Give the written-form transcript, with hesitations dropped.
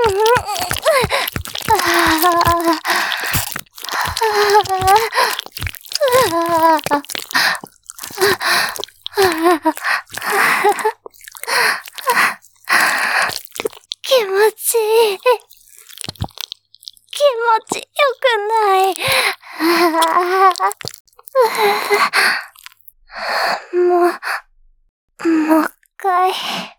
気持ちいい。気持ちよくない。もう一回。